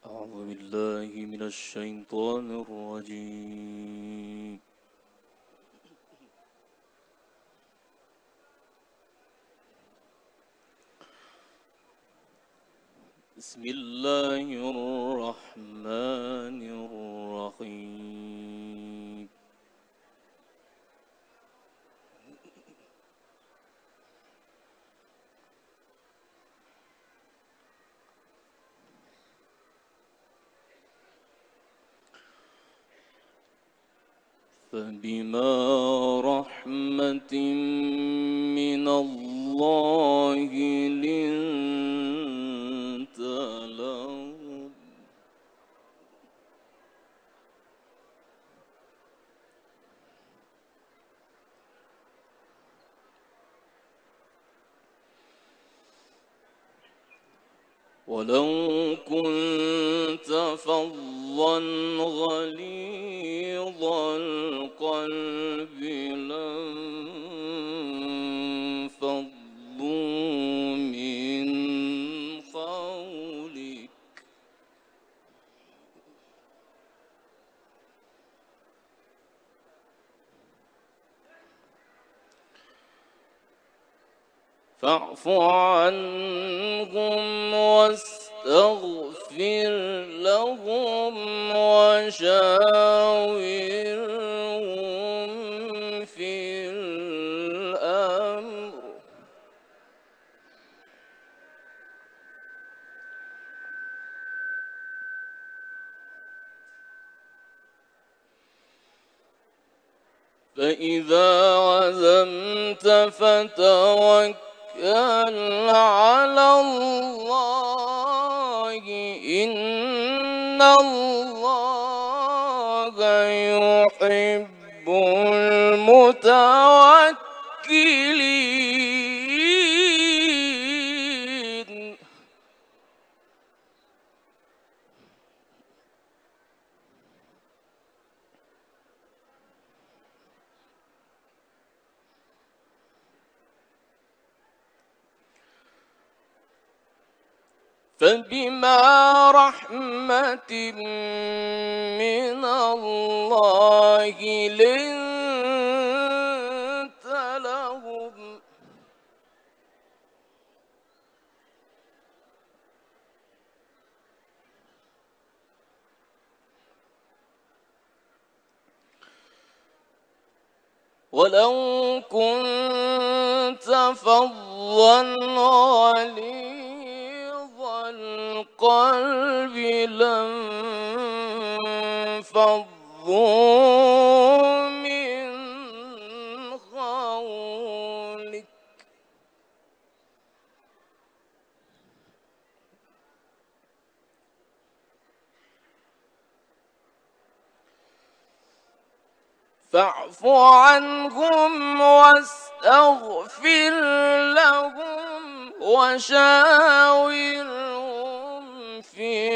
أعوذ بالله من الشيطان الرجيم. بسم الله الرحمن الرحيم. فبما رحمة من الله لنت لهم ولو كنت فظا غليظ القلب لانفضوا من حولك فاعف عنهم واستغفر لهم وشاورهم في الأمر فإذا عزمت فتوكل على الله إن الله يحب المتوكلين. فبما رحمة من الله لنت لهم ولو كنت فظا غليظ القلب لانفضوا من حولك فاعف عنهم واستغفر لهم وشاورهم في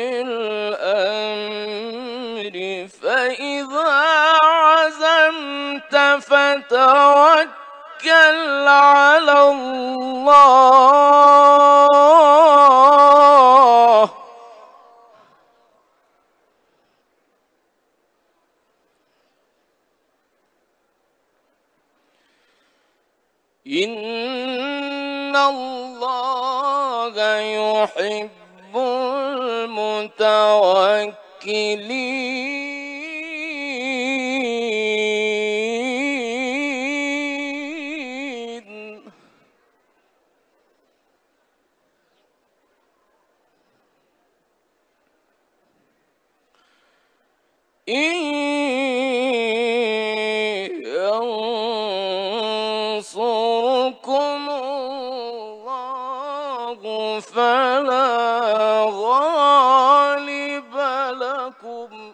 الأمر فإذا عزمت فتوكل على الله إن الله يحب المتوكلين. إن ينصركم الله فلا غالب لكم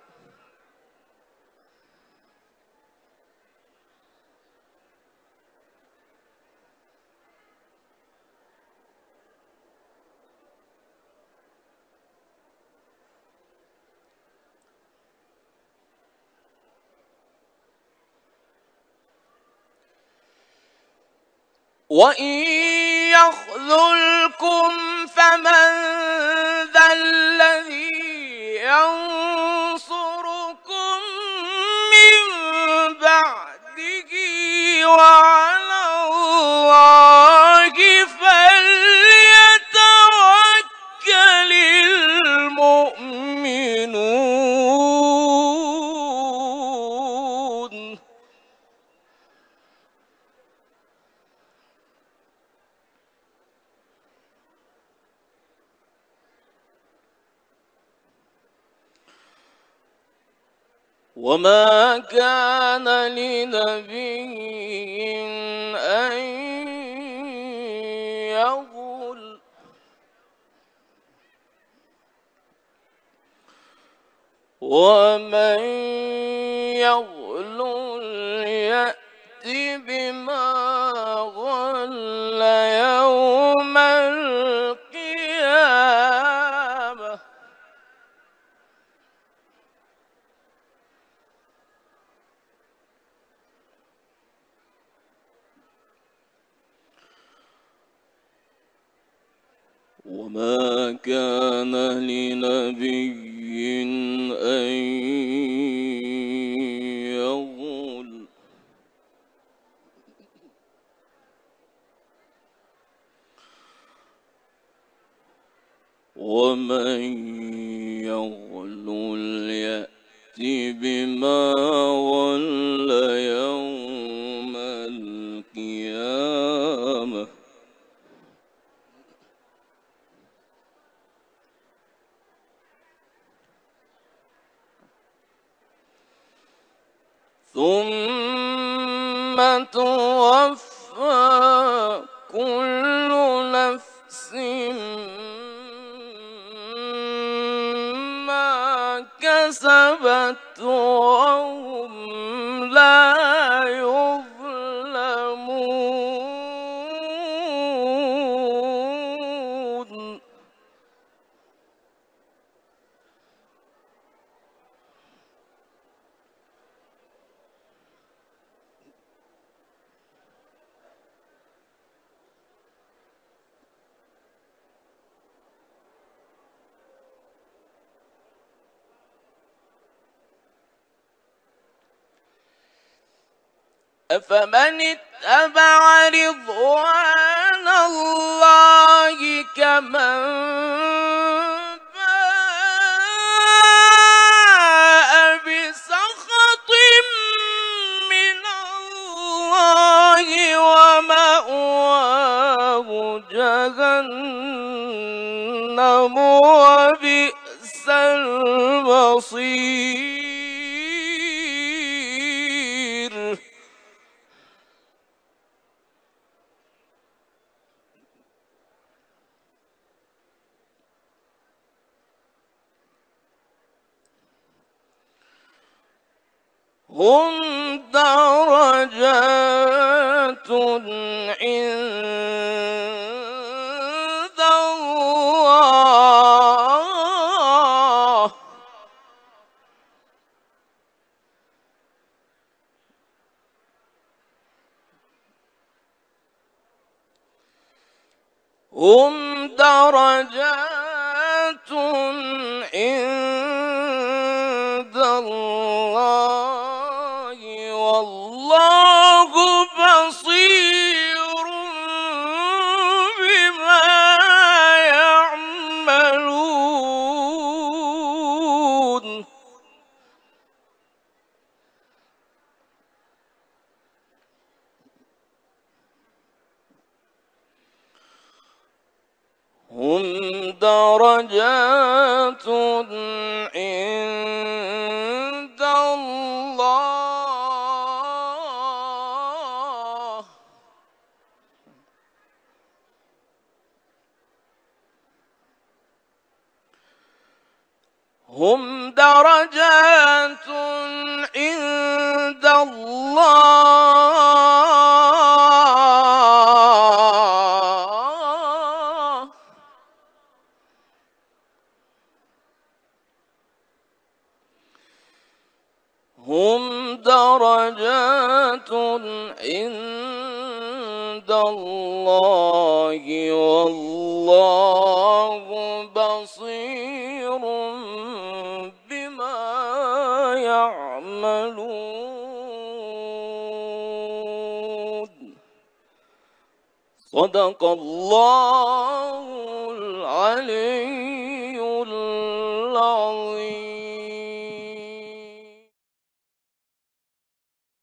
وإن يخذلكم فمن ذا الذي وما كان لنبي أن يغل ومن يغل يأت بما غل يوم القيامة وما كان لنبي أن يغل ومن يغل يأت بما غل يوم القيامة ثم توفى كل نفس ما كسبت وهم لا يظلمون أفمن اتبع رضوان الله كمن باء بسخط من الله ومأواه جهنم وبئس المصير هم درجات عند الله هم درجات عند الله والله بصير بما يعملون هم درجات عند الله هم درجات عند الله هم درجات عند الله والله بصير بما يعملون صدق الله العلي العظيم